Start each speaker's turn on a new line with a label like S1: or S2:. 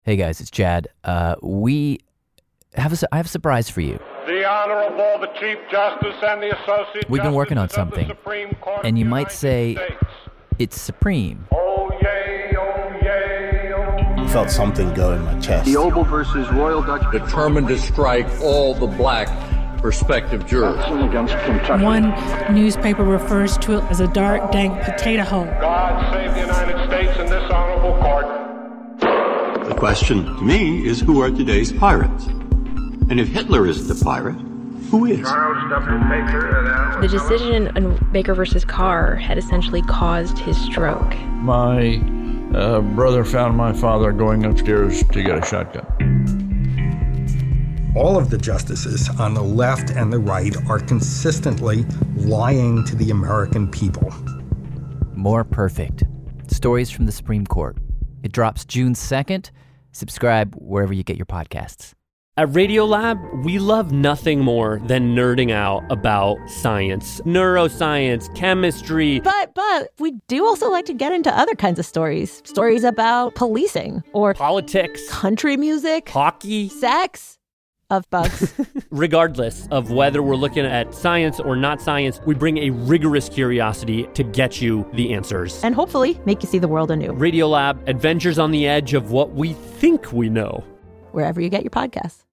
S1: Hey guys, it's Chad. I have a surprise for you.
S2: The Honorable, the Chief Justice, and the Associate
S1: We've been working on
S2: Justices of the
S1: something,
S2: Supreme Court
S1: and you
S2: of the
S1: might
S2: United
S1: say
S2: States.
S1: it's supreme.
S2: Oh, yay, oh, yay, oh.
S3: I felt something go in my chest.
S4: The Oval versus Royal Dutch.
S5: Determined to strike all the black prospective jurors.
S4: Against Kentucky.
S6: One newspaper refers to it as a dark, dank potato hole.
S2: God save the United States and this honorable court.
S7: The question to me is, who are today's pirates? And if Hitler isn't a pirate, who is?
S2: Charles W. Baker.
S8: The decision in Baker versus Carr had essentially caused his stroke.
S5: My brother found my father going upstairs to get a shotgun.
S9: All of the justices on the left and the right are consistently lying to the American people.
S1: More Perfect. Stories from the Supreme Court. It drops June 2nd. Subscribe wherever you get your podcasts.
S10: At Radiolab, we love nothing more than nerding out about science, neuroscience, chemistry.
S11: But we do also like to get into other kinds of stories. Stories about policing or
S10: Politics,
S11: country music,
S10: hockey,
S11: sex, of bugs.
S10: Regardless of whether we're looking at science or not science, we bring a rigorous curiosity to get you the answers.
S11: And hopefully make you see the world anew.
S10: Radiolab, adventures on the edge of what we think we know.
S11: Wherever you get your podcasts.